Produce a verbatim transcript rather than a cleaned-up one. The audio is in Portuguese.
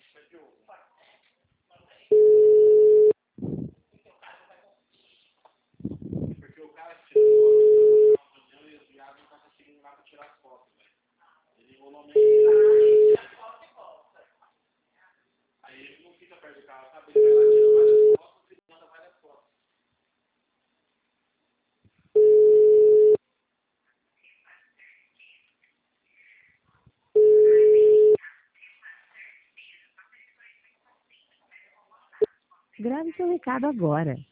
Porque o cara que tirou foto no reunião e os viados não tá conseguindo lá pra tirar foto, velho. Ele enrolou meio. Aí ele não fica perto do carro, sabe? Ele vai lá, tira várias fotos e manda várias fotos. Grave seu recado agora.